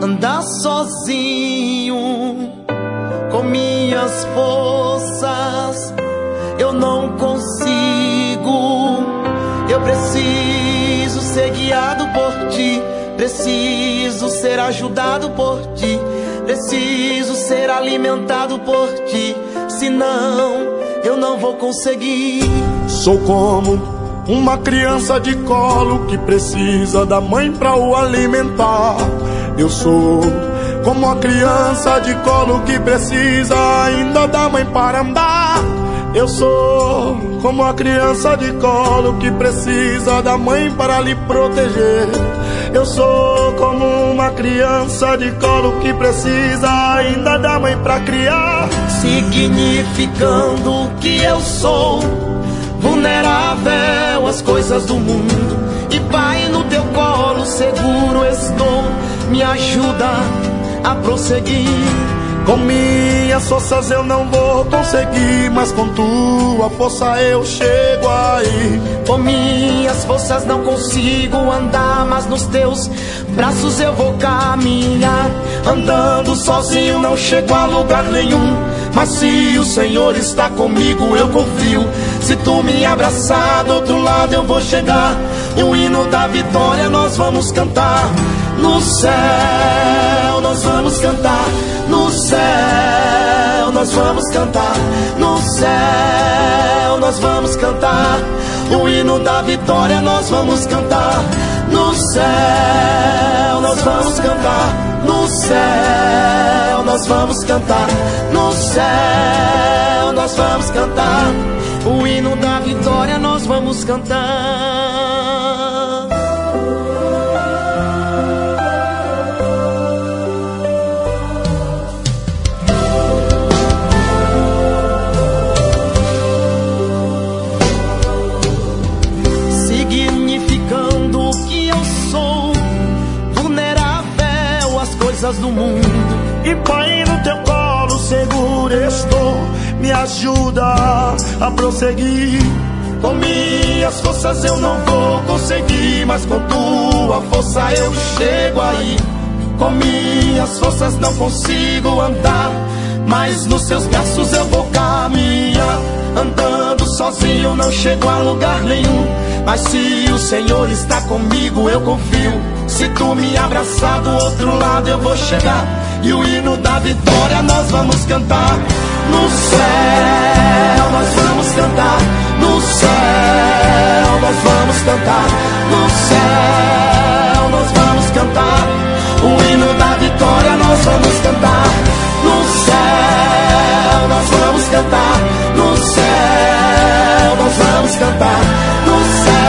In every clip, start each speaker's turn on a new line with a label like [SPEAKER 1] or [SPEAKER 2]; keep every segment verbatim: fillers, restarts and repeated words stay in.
[SPEAKER 1] andar sozinho com minhas forças. Eu não consigo, eu preciso ser guiado por ti, preciso ser ajudado por ti, preciso ser alimentado por ti, senão eu não vou conseguir.
[SPEAKER 2] Sou como uma criança de colo que precisa da mãe pra o alimentar. Eu sou como a criança de colo que precisa ainda da mãe para andar. Eu sou como a criança de colo que precisa da mãe para lhe proteger. Eu sou como uma criança de colo que precisa ainda da mãe para criar.
[SPEAKER 1] Significando que eu sou vulnerável às coisas do mundo, e Pai, no teu colo seguro estou. Me ajuda a prosseguir.
[SPEAKER 2] Com minhas forças eu não vou conseguir, mas com tua força eu chego aí.
[SPEAKER 1] Com minhas forças não consigo andar, mas nos teus braços eu vou caminhar.
[SPEAKER 2] Andando sozinho não chego a lugar nenhum, mas se o Senhor está comigo eu confio. Se tu me abraçar do outro lado eu vou chegar, e o hino da vitória nós vamos cantar. No céu nós vamos cantar, no céu nós vamos cantar, no céu nós vamos cantar. O hino da vitória nós vamos cantar. No céu nós vamos cantar, no céu nós vamos cantar, no céu nós vamos cantar.
[SPEAKER 1] O hino da vitória nós vamos cantar. Significando que eu sou vulnerável às coisas do mundo,
[SPEAKER 2] e Pai, no teu colo seguro estou. Me ajuda a prosseguir. Com minhas forças eu não vou conseguir, mas com tua força eu chego aí. Com minhas forças não consigo andar, mas nos teus braços eu vou caminhar. Andando sozinho não chego a lugar nenhum, mas se o Senhor está comigo eu confio. Se tu me abraçar do outro lado eu vou chegar, e o hino da vitória nós vamos cantar. No céu nós vamos cantar, no céu nós vamos cantar, no céu nós vamos cantar. O hino da vitória nós vamos cantar. No céu nós vamos cantar, no céu nós vamos cantar, no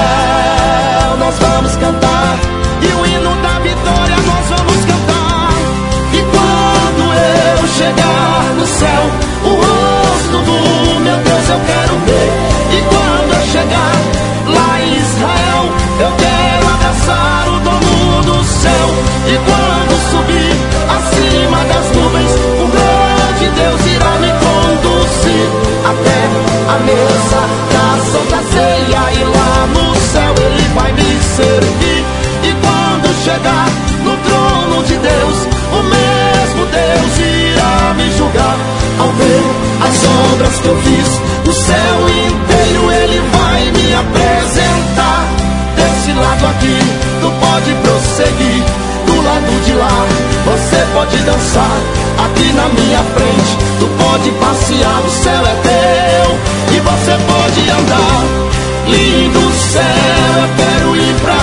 [SPEAKER 2] céu nós vamos cantar. E o hino da vitória nós vamos cantar. E quando eu chegar no céu, o rosto do meu Deus eu quero ver. E quando eu chegar lá em Israel, eu quero abraçar o dono do céu. E quando subir acima das nuvens, o grande Deus irá me conduzir até a mesa da Santa Ceia, e lá no céu ele vai me servir. E quando chegar no trono de Deus, o mesmo Deus irá me julgar. Ao ver as obras que eu fiz, o céu inteiro ele vai me apresentar. Desse lado aqui, tu pode prosseguir. Do lado de lá, você pode dançar. Aqui na minha frente, tu pode passear. O céu é teu e você pode andar. Lindo céu, eu quero ir pra